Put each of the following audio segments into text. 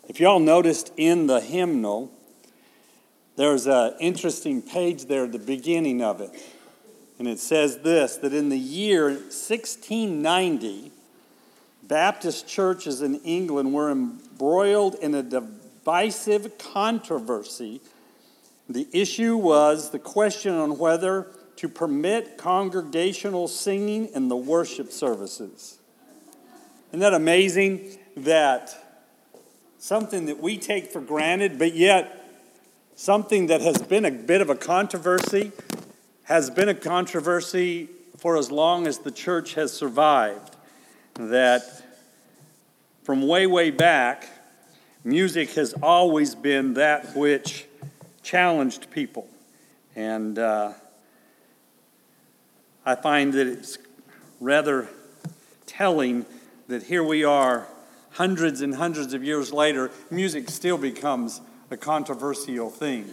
If y'all noticed in the hymnal, there's an interesting page there at the beginning of it. And it says this, that in the year 1690, Baptist churches in England were embroiled in a divisive controversy. The issue was the question on whether to permit congregational singing in the worship services. Isn't that amazing that something that we take for granted, but yet something that has been a bit of a controversy, has been a controversy for as long as the church has survived, that from way, way back, music has always been that which challenged people. And I find that it's rather telling that here we are, hundreds and hundreds of years later, music still becomes a controversial thing.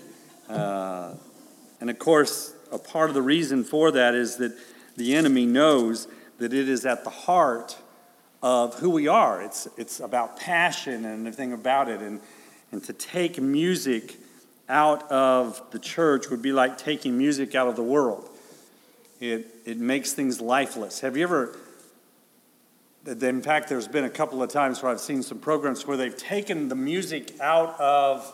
And of course, a part of the reason for that is that the enemy knows that it is at the heart of who we are. It's about passion and everything about it. And to take music out of the church would be like taking music out of the world. It makes things lifeless. Have you ever... In fact, there's been a couple of times where I've seen some programs where they've taken the music out of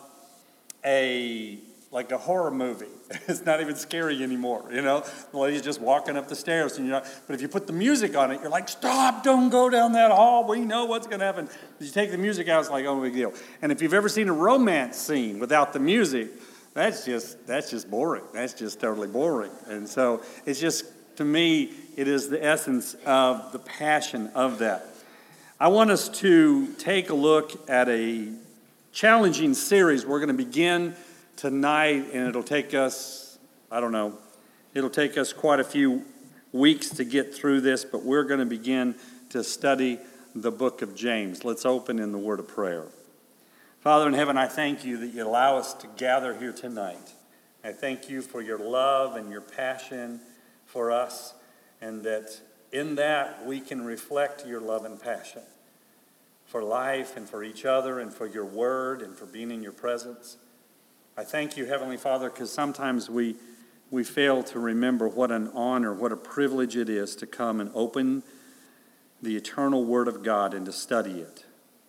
a horror movie. It's not even scary anymore, you know? The lady's just walking up the stairs, and but if you put the music on it, you're like, stop, don't go down that hall, we know what's going to happen. If you take the music out, it's like, oh, no big deal. And if you've ever seen a romance scene without the music, that's just boring. That's just totally boring. And so it's just, to me, it is the essence of the passion of that. I want us to take a look at a challenging series. We're going to begin tonight, and it'll take us, it'll take us quite a few weeks to get through this, but we're going to begin to study the book of James. Let's open in the word of prayer. Father in heaven, I thank you that you allow us to gather here tonight. I thank you for your love and your passion for us, and that in that we can reflect your love and passion for life and for each other and for your word and for being in your presence. I thank you, Heavenly Father, because sometimes we fail to remember what an honor, what a privilege it is to come and open the eternal Word of God and to study it.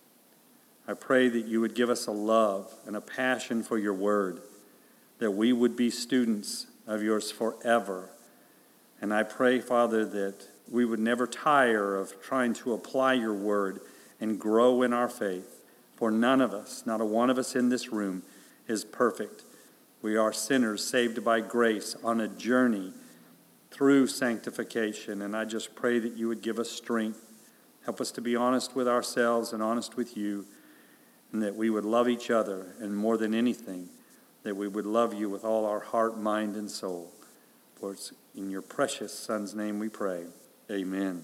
I pray that you would give us a love and a passion for your Word, that we would be students of yours forever. And I pray, Father, that we would never tire of trying to apply your Word and grow in our faith. For none of us, not a one of us in this room, is perfect. We are sinners saved by grace on a journey through sanctification. And I just pray that you would give us strength. Help us to be honest with ourselves and honest with you. And that we would love each other. And more than anything, that we would love you with all our heart, mind, and soul. For it's in your precious Son's name we pray. Amen.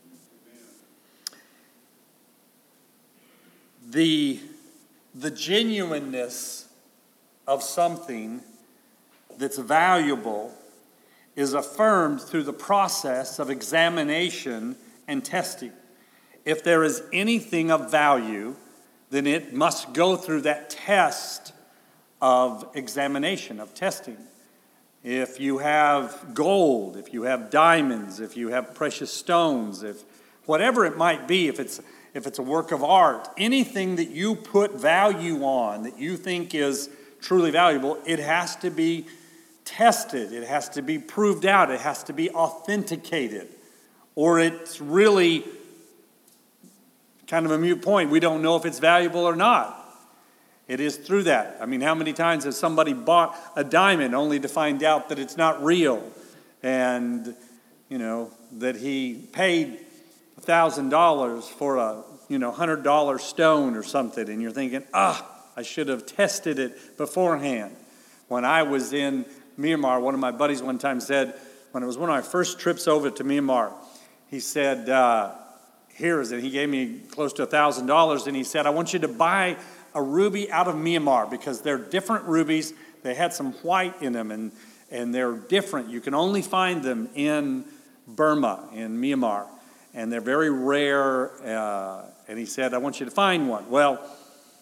The genuineness of something that's valuable is affirmed through the process of examination and testing. If there is anything of value, then it must go through that test of examination, of testing. If you have gold, if you have diamonds, if you have precious stones, if whatever it might be, if it's a work of art, anything that you put value on that you think is truly valuable, it has to be tested. It has to be proved out. It has to be authenticated. Or it's really kind of a moot point. We don't know if it's valuable or not. It is through that. I mean, how many times has somebody bought a diamond only to find out that it's not real? And, that he paid $1,000 for a, $100 stone or something. And you're thinking, I should have tested it beforehand. When I was in Myanmar, one of my buddies one time said, when it was one of my first trips over to Myanmar, he said, he gave me close to $1,000, and he said, I want you to buy a ruby out of Myanmar because they're different rubies. They had some white in them, and they're different. You can only find them in Burma, in Myanmar, and they're very rare. And he said, I want you to find one. Well,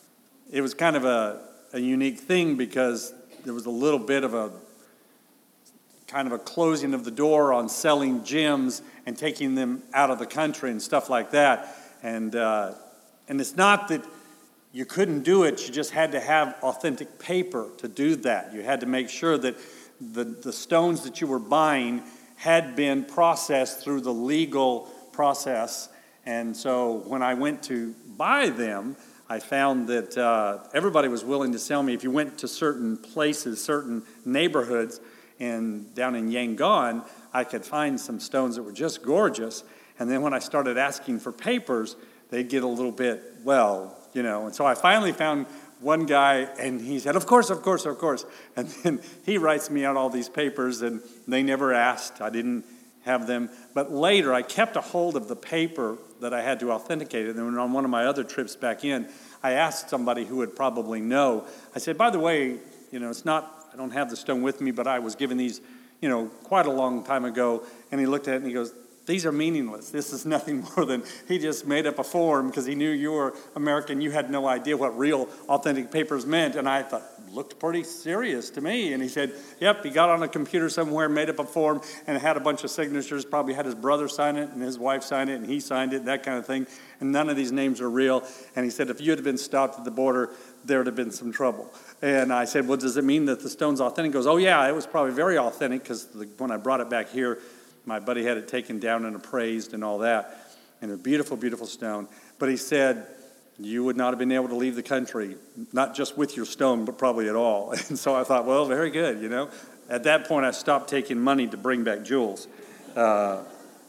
it was kind of a unique thing because there was a little bit of a kind of a closing of the door on selling gems and taking them out of the country and stuff like that. And it's not that you couldn't do it, you just had to have authentic paper to do that. You had to make sure that the stones that you were buying had been processed through the legal process. And so when I went to buy them, I found that everybody was willing to sell me. If you went to certain places, certain neighborhoods, and down in Yangon, I could find some stones that were just gorgeous. And then when I started asking for papers, they'd get a little bit, and so I finally found one guy, and he said, of course. And then he writes me out all these papers, and they never asked. I didn't have them. But later, I kept a hold of the paper that I had to authenticate it. And then on one of my other trips back in, I asked somebody who would probably know. I said, by the way, it's not, I don't have the stone with me, but I was given these, quite a long time ago. And he looked at it and he goes, these are meaningless. This is nothing more than he just made up a form because he knew you were American. You had no idea what real authentic papers meant. And I thought, looked pretty serious to me. And he said, yep, he got on a computer somewhere, made up a form, and had a bunch of signatures, probably had his brother sign it and his wife sign it and he signed it, that kind of thing. And none of these names are real. And he said, if you had been stopped at the border, there would have been some trouble. And I said, well, does it mean that the stone's authentic? He goes, oh, yeah, it was probably very authentic because when I brought it back here, my buddy had it taken down and appraised and all that. And a beautiful, beautiful stone. But he said, you would not have been able to leave the country, not just with your stone, but probably at all. And so I thought, well, very good, At that point, I stopped taking money to bring back jewels. But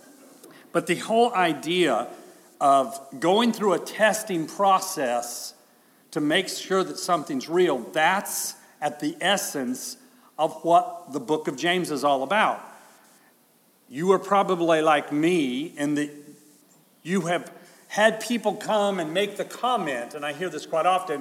the whole idea of going through a testing process to make sure that something's real, that's at the essence of what the book of James is all about. You are probably like me in that you have had people come and make the comment, and I hear this quite often,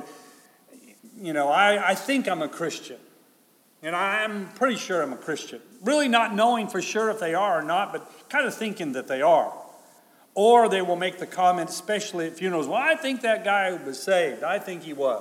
I think I'm a Christian. And I'm pretty sure I'm a Christian. Really not knowing for sure if they are or not, but kind of thinking that they are. Or they will make the comment, especially at funerals, well, I think that guy was saved. I think he was.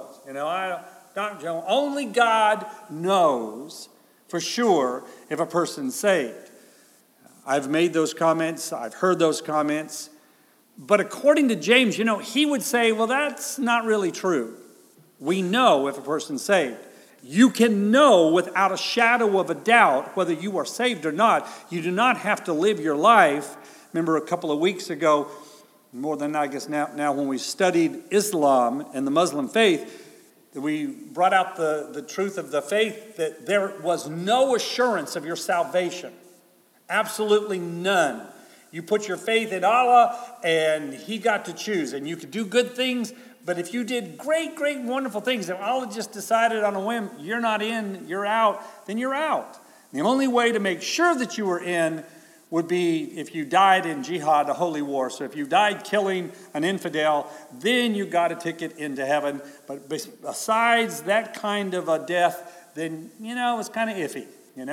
Only God knows for sure if a person's saved. I've made those comments. I've heard those comments. But according to James, he would say, well, that's not really true. We know if a person's saved. You can know without a shadow of a doubt whether you are saved or not. You do not have to live your life. Remember a couple of weeks ago, more than I guess now when we studied Islam and the Muslim faith, we brought out the truth of the faith that there was no assurance of your salvation. Absolutely none. You put your faith in Allah and He got to choose. And you could do good things, but if you did great, great, wonderful things and Allah just decided on a whim, you're not in, you're out, then you're out. The only way to make sure that you were in would be if you died in jihad, a holy war. So if you died killing an infidel, then you got a ticket into heaven. But besides that kind of a death, then, it's kind of iffy,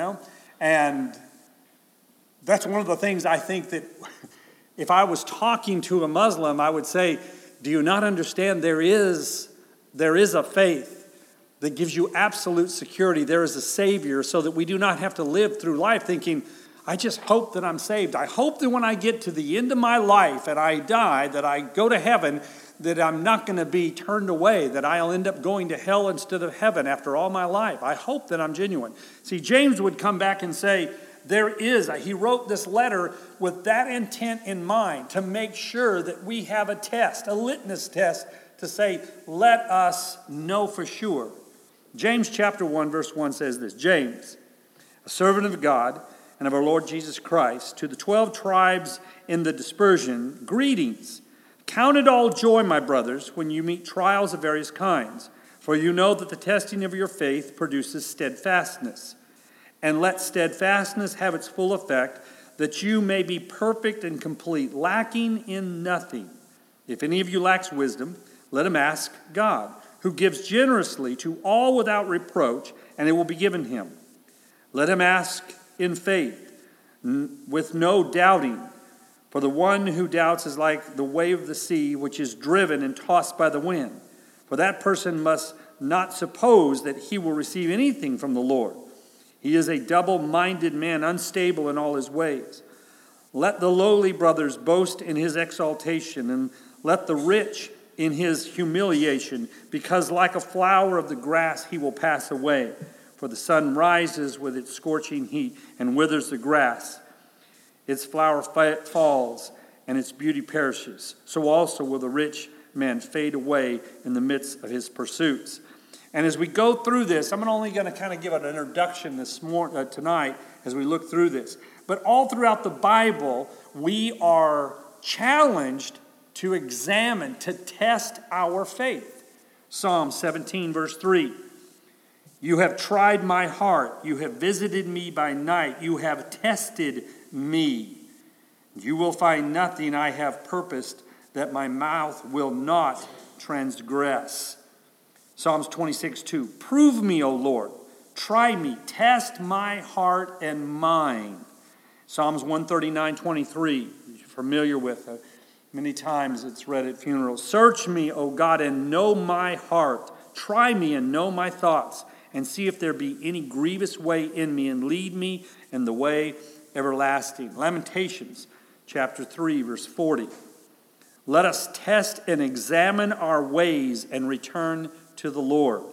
And that's one of the things I think that if I was talking to a Muslim, I would say, do you not understand there is a faith that gives you absolute security. There is a Savior so that we do not have to live through life thinking, I just hope that I'm saved. I hope that when I get to the end of my life and I die, that I go to heaven, that I'm not going to be turned away, that I'll end up going to hell instead of heaven after all my life. I hope that I'm genuine. See, James would come back and say, he wrote this letter with that intent in mind, to make sure that we have a test, a litmus test, to say, let us know for sure. James chapter 1, verse 1 says this, James, a servant of God and of our Lord Jesus Christ, to the 12 tribes in the dispersion, greetings. Count it all joy, my brothers, when you meet trials of various kinds, for you know that the testing of your faith produces steadfastness. And let steadfastness have its full effect, that you may be perfect and complete, lacking in nothing. If any of you lacks wisdom, let him ask God, who gives generously to all without reproach, and it will be given him. Let him ask in faith, with no doubting. For the one who doubts is like the wave of the sea, which is driven and tossed by the wind. For that person must not suppose that he will receive anything from the Lord. He is a double-minded man, unstable in all his ways. Let the lowly brothers boast in his exaltation, and let the rich in his humiliation, because like a flower of the grass he will pass away. For the sun rises with its scorching heat and withers the grass. Its flower falls, and its beauty perishes. So also will the rich man fade away in the midst of his pursuits. And as we go through this, I'm only going to kind of give an introduction tonight as we look through this. But all throughout the Bible, we are challenged to examine, to test our faith. Psalm 17, verse 3. You have tried my heart. You have visited me by night. You have tested me. You will find nothing I have purposed that my mouth will not transgress. Psalms 26, 2. Prove me, O Lord. Try me. Test my heart and mind. Psalms 139, 23. You're familiar with it. Many times it's read at funerals. Search me, O God, and know my heart. Try me and know my thoughts, and see if there be any grievous way in me, and lead me in the way everlasting. Lamentations chapter 3, verse 40. Let us test and examine our ways and return to the Lord.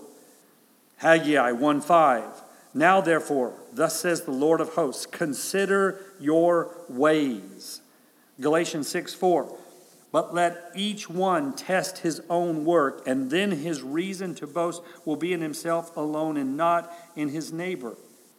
Haggai 1:5. Now therefore, thus says the Lord of hosts, consider your ways. Galatians 6:4. But let each one test his own work, and then his reason to boast will be in himself alone and not in his neighbor.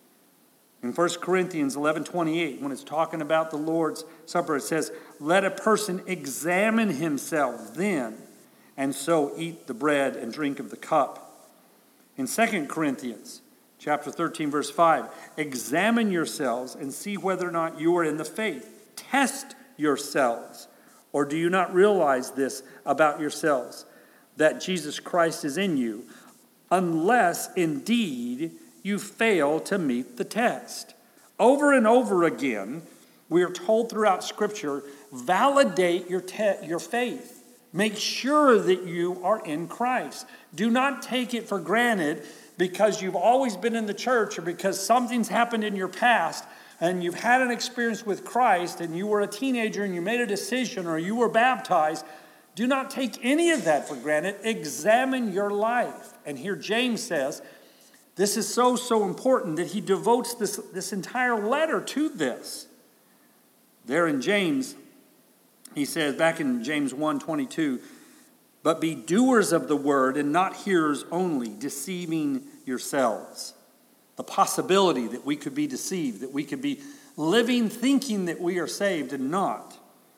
In 1 Corinthians 11:28, when it's talking about the Lord's Supper, it says, let a person examine himself then, and so eat the bread and drink of the cup. In 2 Corinthians chapter 13, verse 5, examine yourselves and see whether or not you are in the faith. Test yourselves. Or do you not realize this about yourselves, that Jesus Christ is in you, unless indeed you fail to meet the test? Over and over again, we are told throughout Scripture, validate your faith. Make sure that you are in Christ. Do not take it for granted because you've always been in the church or because something's happened in your past and you've had an experience with Christ and you were a teenager and you made a decision or you were baptized. Do not take any of that for granted. Examine your life. And here James says, this is so important that he devotes this entire letter to this. There in James, he says, back in James 1:22, but be doers of the word and not hearers only, deceiving yourselves. The possibility that we could be deceived, that we could be living thinking that we are saved and not.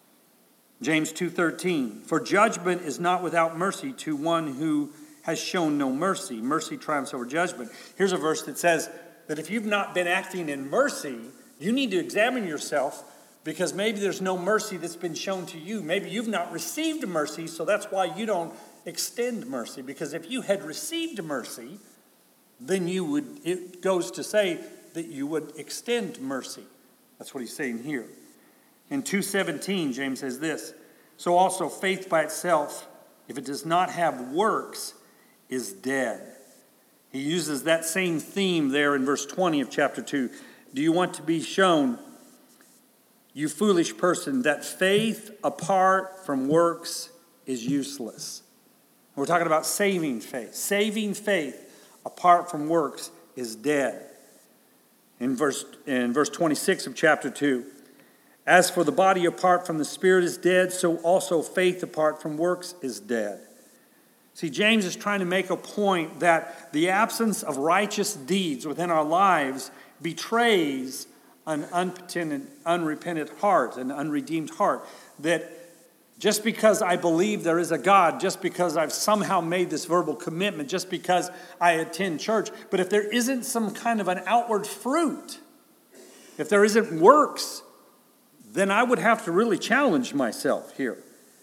James 2:13, for judgment is not without mercy to one who has shown no mercy. Mercy triumphs over judgment. Here's a verse that says that if you've not been acting in mercy, you need to examine yourself because maybe there's no mercy that's been shown to you. Maybe you've not received mercy, so that's why you don't extend mercy. Because if you had received mercy, then it goes to say that you would extend mercy. That's what he's saying here. In 2:17, James says this, so also faith by itself, if it does not have works, is dead. He uses that same theme there in verse 20 of chapter 2. Do you want to be shown, you foolish person, that faith apart from works is useless? We're talking about saving faith. Saving faith apart from works is dead. In verse 26 of chapter 2, as for the body apart from the spirit is dead, so also faith apart from works is dead. See, James is trying to make a point that the absence of righteous deeds within our lives betrays an unrepentant heart, an unredeemed heart. That just because I believe there is a God, just because I've somehow made this verbal commitment, just because I attend church, but if there isn't some kind of an outward fruit, if there isn't works, then I would have to really challenge myself here.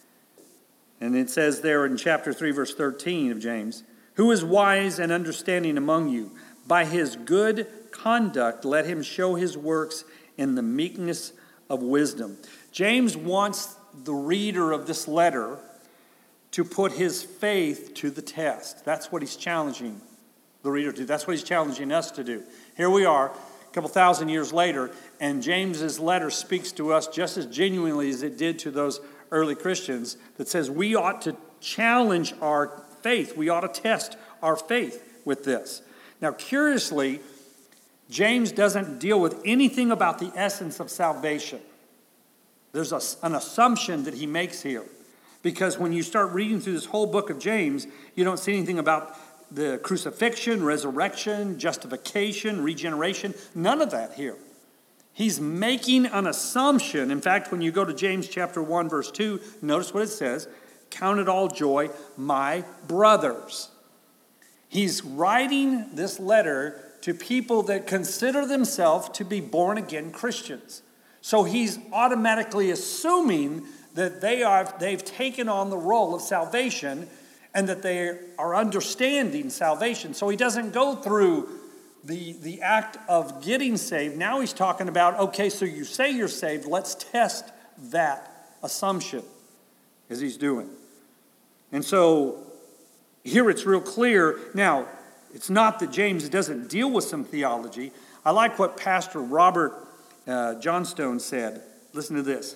And it says there in chapter 3, verse 13 of James, who is wise and understanding among you? By his good conduct, let him show his works in the meekness of wisdom. James wants the reader of this letter to put his faith to the test. That's what he's challenging the reader to do. That's what he's challenging us to do. Here we are, a couple thousand years later, and James's letter speaks to us just as genuinely as it did to those early Christians, that says we ought to challenge our faith. We ought to test our faith with this. Now, curiously, James doesn't deal with anything about the essence of salvation. There's an assumption that he makes here. Because when you start reading through this whole book of James, you don't see anything about the crucifixion, resurrection, justification, regeneration. None of that here. He's making an assumption. In fact, when you go to James chapter 1, verse 2, notice what it says. Count it all joy, my brothers. He's writing this letter to people that consider themselves to be born-again Christians. So he's automatically assuming that they've taken on the role of salvation and that they are understanding salvation. So he doesn't go through the act of getting saved. Now he's talking about, okay, so you say you're saved, let's test that assumption, as he's doing. And so here it's real clear. Now, it's not that James doesn't deal with some theology. I like what Pastor Robert Johnstone said. Listen to this.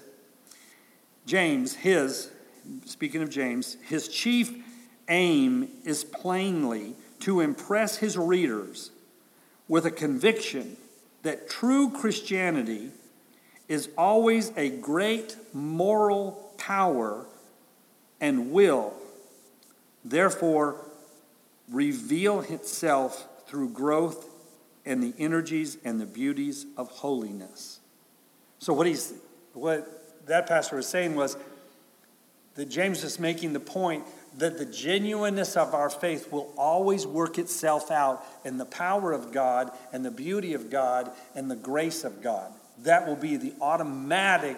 James, speaking of James, his chief aim is plainly to impress his readers with a conviction that true Christianity is always a great moral power and will, therefore, reveal itself through growth and the energies and the beauties of holiness. So what that pastor was saying was that James is making the point that the genuineness of our faith will always work itself out in the power of God and the beauty of God and the grace of God. That will be the automatic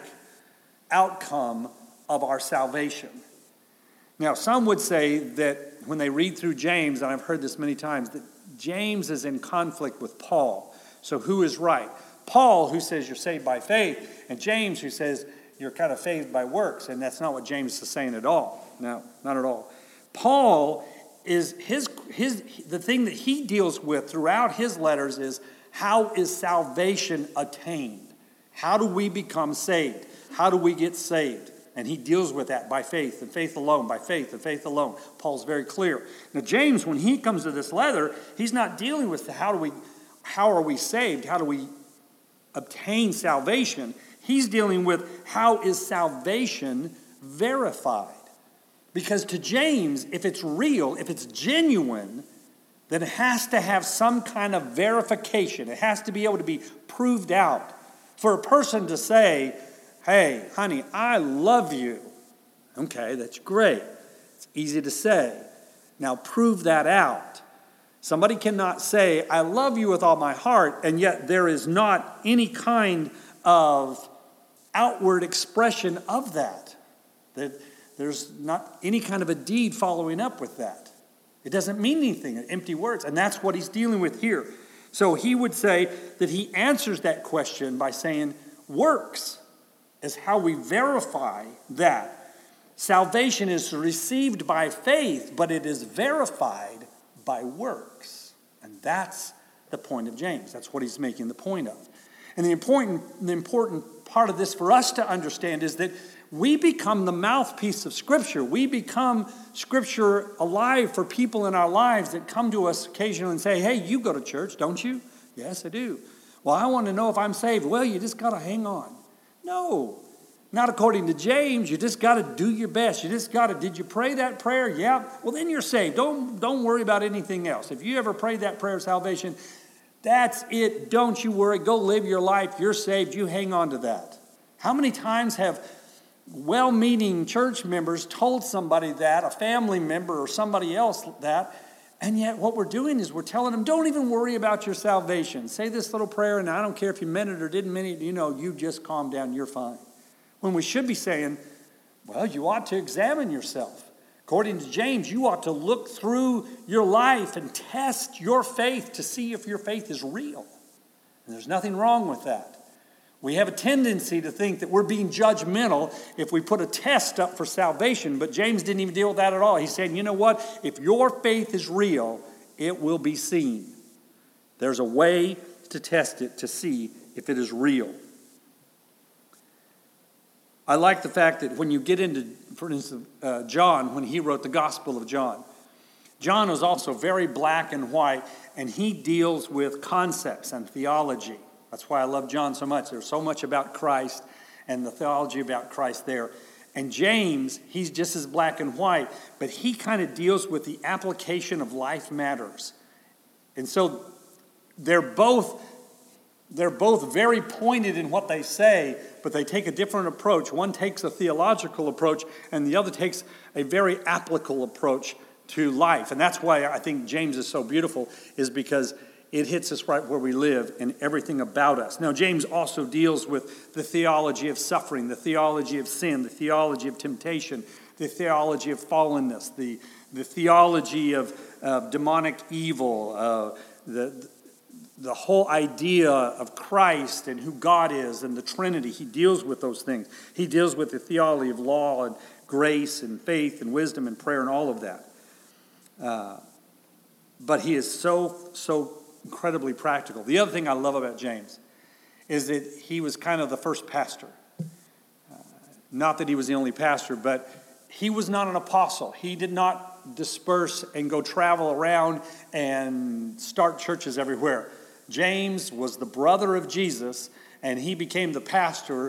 outcome of our salvation. Now, some would say that when they read through James, and I've heard this many times, that James is in conflict with Paul. So who is right? Paul, who says you're saved by faith, and James, who says you're kind of saved by works. And that's not what James is saying at all. No, not at all. Paul is the thing that he deals with throughout his letters is how is salvation attained? How do we become saved? How do we get saved? And he deals with that by faith and faith alone, by faith and faith alone. Paul's very clear. Now, James, when he comes to this letter, he's not dealing with how are we saved? How do we obtain salvation? He's dealing with how is salvation verified? Because to James, if it's real, if it's genuine, then it has to have some kind of verification. It has to be able to be proved out. For a person to say, hey, honey, I love you. Okay, that's great. It's easy to say. Now prove that out. Somebody cannot say, I love you with all my heart, and yet there is not any kind of outward expression of that. There's not any kind of a deed following up with that. It doesn't mean anything, empty words, and that's what he's dealing with here. So he would say that he answers that question by saying, works is how we verify that. Salvation is received by faith, but it is verified by works. And that's the point of James. That's what he's making the point of. And the important part of this for us to understand is that we become the mouthpiece of Scripture. We become Scripture alive for people in our lives that come to us occasionally and say, hey, you go to church, don't you? Yes, I do. Well, I want to know if I'm saved. Well, you just got to hang on. No, not according to James. You just got to do your best. You just got to, did you pray that prayer? Yeah. Well, then you're saved. Don't worry about anything else. If you ever prayed that prayer of salvation, that's it. Don't you worry. Go live your life. You're saved. You hang on to that. How many times have well-meaning church members told somebody that, a family member or somebody else that, and yet what we're doing is we're telling them, don't even worry about your salvation. Say this little prayer, and I don't care if you meant it or didn't mean it, you just calm down, you're fine. When we should be saying, well, you ought to examine yourself. According to James, you ought to look through your life and test your faith to see if your faith is real. And there's nothing wrong with that. We have a tendency to think that we're being judgmental if we put a test up for salvation, but James didn't even deal with that at all. He said, you know what? If your faith is real, it will be seen. There's a way to test it to see if it is real. I like the fact that when you get into, for instance, John, when he wrote the Gospel of John, John was also very black and white, and he deals with concepts and theology. That's why I love John so much. There's so much about Christ and the theology about Christ there. And James, he's just as black and white, but he kind of deals with the application of life matters. And so they're both very pointed in what they say, but they take a different approach. One takes a theological approach, and the other takes a very applicable approach to life. And that's why I think James is so beautiful, is because it hits us right where we live and everything about us. Now, James also deals with the theology of suffering, the theology of sin, the theology of temptation, the theology of fallenness, the theology of demonic evil, the whole idea of Christ and who God is and the Trinity. He deals with those things. He deals with the theology of law and grace and faith and wisdom and prayer and all of that. But he is so incredibly practical. The other thing I love about James is that he was kind of the first pastor. Not that he was the only pastor, but he was not an apostle. He did not disperse and go travel around and start churches everywhere. James was the brother of Jesus, and he became the pastor,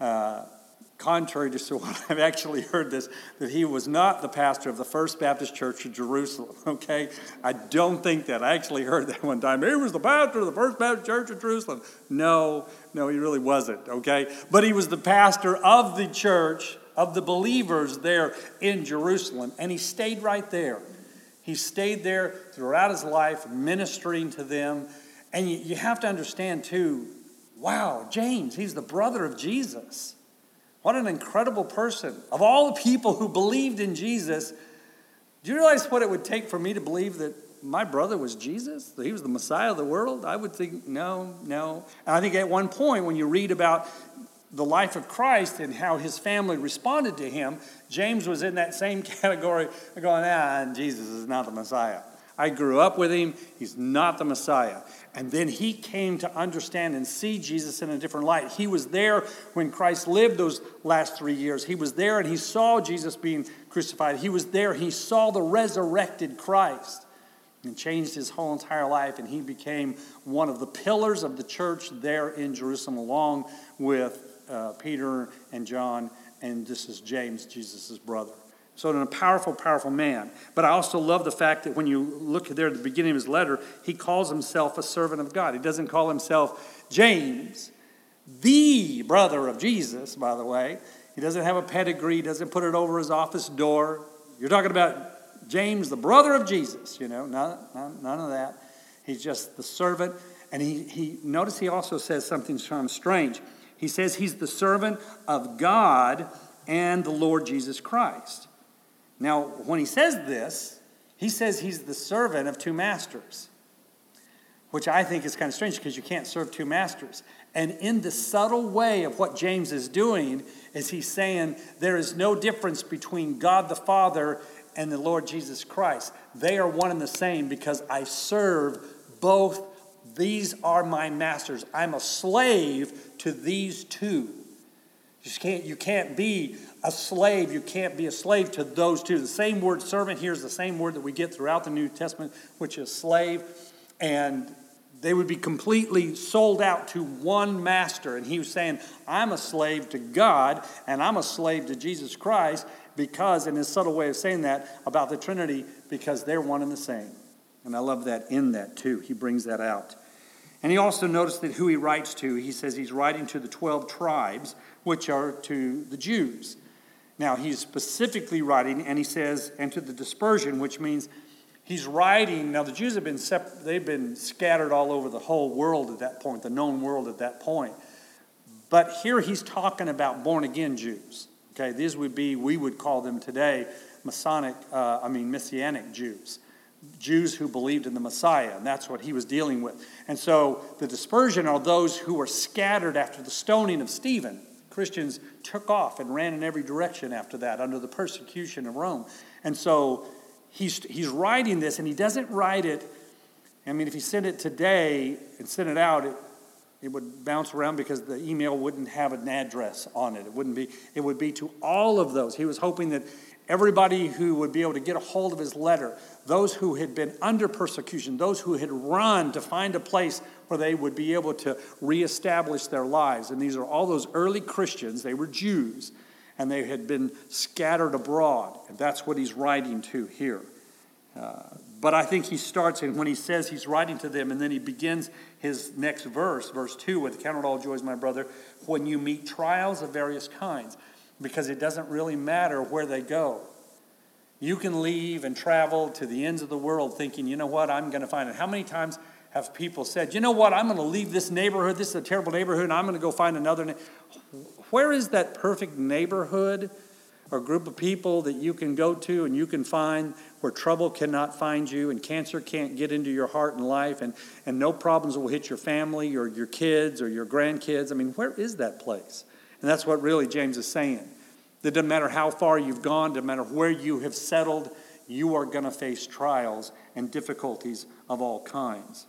contrary to what I've actually heard this, that he was not the pastor of the First Baptist Church of Jerusalem, okay? I don't think that. I actually heard that one time. He was the pastor of the First Baptist Church of Jerusalem. No, he really wasn't, okay? But he was the pastor of the church, of the believers there in Jerusalem, and he stayed right there. He stayed there throughout his life, ministering to them. And you have to understand, too, wow, James, he's the brother of Jesus. What an incredible person. Of all the people who believed in Jesus, do you realize what it would take for me to believe that my brother was Jesus? That he was the Messiah of the world? I would think, no. And I think at one point when you read about the life of Christ and how his family responded to him, James was in that same category going, Jesus is not the Messiah. I grew up with him. He's not the Messiah. And then he came to understand and see Jesus in a different light. He was there when Christ lived those last 3 years. He was there and he saw Jesus being crucified. He was there. He saw the resurrected Christ and changed his whole entire life. And he became one of the pillars of the church there in Jerusalem, along with Peter and John. And this is James, Jesus' brother. So a powerful, powerful man. But I also love the fact that when you look there at the beginning of his letter, he calls himself a servant of God. He doesn't call himself James, the brother of Jesus, by the way. He doesn't have a pedigree. He doesn't put it over his office door. You're talking about James, the brother of Jesus, none of that. He's just the servant. And he notice he also says something kind of strange. He says he's the servant of God and the Lord Jesus Christ. Now, when he says this, he says he's the servant of two masters, which I think is kind of strange because you can't serve two masters. And in the subtle way of what James is doing is he's saying there is no difference between God the Father and the Lord Jesus Christ. They are one and the same because I serve both. These are my masters. I'm a slave to these two. You can't be a slave. You can't be a slave to those two. The same word servant here is the same word that we get throughout the New Testament, which is slave. And they would be completely sold out to one master. And he was saying, I'm a slave to God and I'm a slave to Jesus Christ because, in his subtle way of saying that about the Trinity, because they're one and the same. And I love that in that too. He brings that out. And he also noticed that who he writes to, he says he's writing to the 12 tribes, which are to the Jews. Now, he's specifically writing, and he says, and to the dispersion, which means he's writing. Now, the Jews have been they've been scattered all over the whole world at that point, the known world at that point. But here he's talking about born-again Jews. Okay, these would be, we would call them today, Messianic Jews. Jews who believed in the Messiah, and that's what he was dealing with. And so the dispersion are those who were scattered after the stoning of Stephen. Christians took off and ran in every direction after that under the persecution of Rome. And so he's writing this, and he doesn't write it. I mean, if he sent it today and sent it out, it would bounce around because the email wouldn't have an address on it. It would be to all of those. He was hoping that everybody who would be able to get a hold of his letter, those who had been under persecution, those who had run to find a place where they would be able to reestablish their lives. And these are all those early Christians. They were Jews, and they had been scattered abroad. And that's what he's writing to here. But I think he starts, and when he says he's writing to them, and then he begins his next verse, verse 2, with "Count it all joy, my brother, when you meet trials of various kinds," because it doesn't really matter where they go. You can leave and travel to the ends of the world thinking, you know what, I'm going to find it. How many times have people said, you know what, I'm going to leave this neighborhood, this is a terrible neighborhood, and I'm going to go find another. Where is that perfect neighborhood or group of people that you can go to and you can find where trouble cannot find you and cancer can't get into your heart and life and no problems will hit your family or your kids or your grandkids? I mean, where is that place? And that's what really James is saying. It doesn't matter how far you've gone, doesn't matter where you have settled, you are going to face trials and difficulties of all kinds.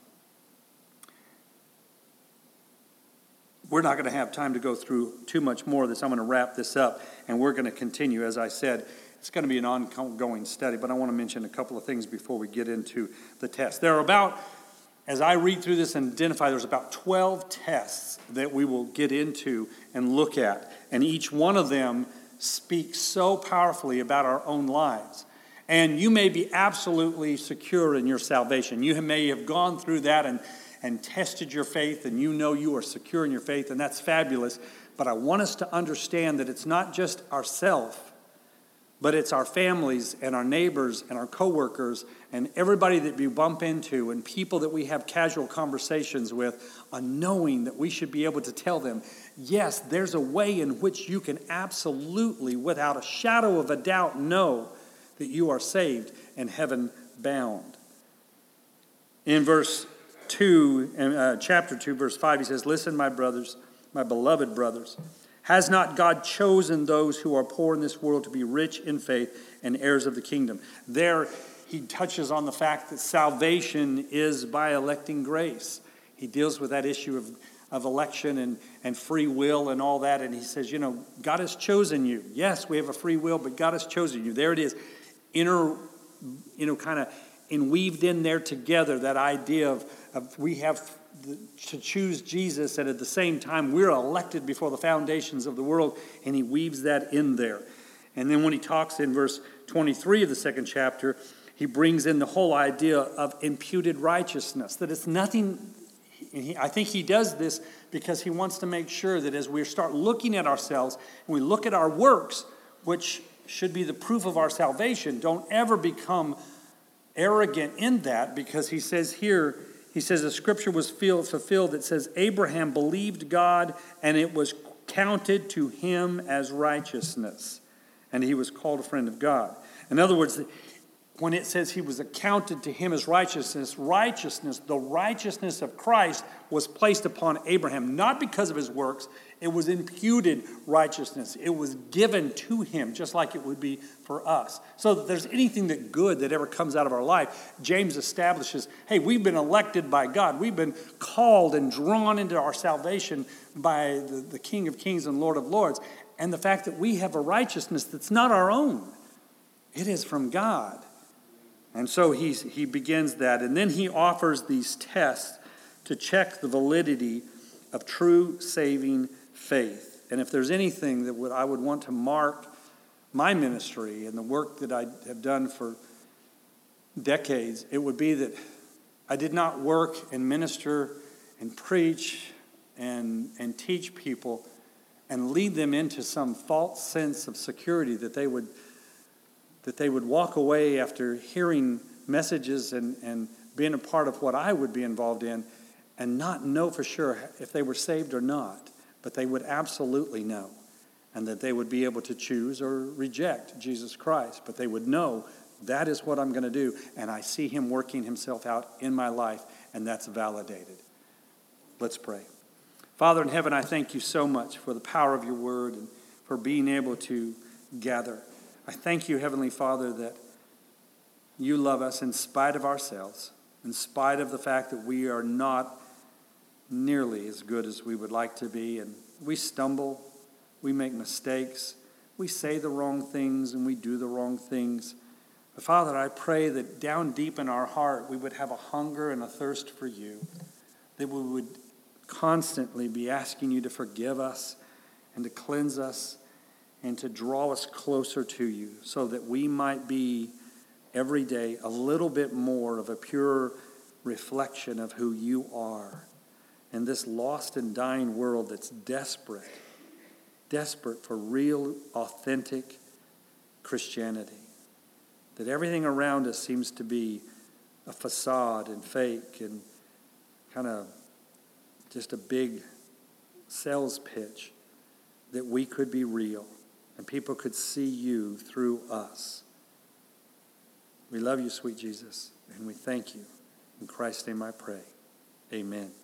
We're not going to have time to go through too much more of this. I'm going to wrap this up, and we're going to continue. As I said, it's going to be an ongoing study, but I want to mention a couple of things before we get into the test. There are about, as I read through this and identify, there's about 12 tests that we will get into and look at, and each one of them speaks so powerfully about our own lives. And you may be absolutely secure in your salvation. You may have gone through that and tested your faith, and you know you are secure in your faith, and that's fabulous. But I want us to understand that it's not just ourselves, but it's our families and our neighbors and our coworkers and everybody that we bump into and people that we have casual conversations with, on knowing that we should be able to tell them, yes, there's a way in which you can absolutely, without a shadow of a doubt, know that you are saved and heaven bound. In verse 2, chapter 2, verse 5, he says, "Listen, my brothers, my beloved brothers, has not God chosen those who are poor in this world to be rich in faith and heirs of the kingdom?" There he touches on the fact that salvation is by electing grace. He deals with that issue of election and free will and all that, and he says, God has chosen you. Yes, we have a free will, but God has chosen you. There it is, kind of weaved in there together, that idea of we have to choose Jesus, and at the same time we're elected before the foundations of the world, and he weaves that in there. And then when he talks in verse 23 of the second chapter, he brings in the whole idea of imputed righteousness, that it's nothing. I think he does this because he wants to make sure that as we start looking at ourselves and we look at our works, which should be the proof of our salvation, don't ever become arrogant in that, because he says here, the scripture was fulfilled. It says, Abraham believed God, and it was counted to him as righteousness, and he was called a friend of God. In other words, when it says he was accounted to him as righteousness, the righteousness of Christ was placed upon Abraham, not because of his works. It was imputed righteousness. It was given to him, just like it would be for us. So that there's anything that good that ever comes out of our life, James establishes, hey, we've been elected by God. We've been called and drawn into our salvation by the King of Kings and Lord of Lords. And the fact that we have a righteousness that's not our own. It is from God. And so he begins that. And then he offers these tests to check the validity of true saving faith. And if there's anything that I would want to mark my ministry and the work that I have done for decades, it would be that I did not work and minister and preach and teach people and lead them into some false sense of security that they would walk away after hearing messages and being a part of what I would be involved in and not know for sure if they were saved or not. But they would absolutely know, and that they would be able to choose or reject Jesus Christ. But they would know that is what I'm going to do. And I see him working himself out in my life, and that's validated. Let's pray. Father in heaven, I thank you so much for the power of your word and for being able to gather. I thank you, Heavenly Father, that you love us in spite of ourselves, in spite of the fact that we are not nearly as good as we would like to be. And we stumble, we make mistakes, we say the wrong things, and we do the wrong things. But Father, I pray that down deep in our heart, we would have a hunger and a thirst for you, that we would constantly be asking you to forgive us and to cleanse us and to draw us closer to you so that we might be every day a little bit more of a pure reflection of who you are in this lost and dying world that's desperate for real, authentic Christianity. That everything around us seems to be a facade and fake and kind of just a big sales pitch, that we could be real and people could see you through us. We love you, sweet Jesus, and we thank you. In Christ's name I pray. Amen.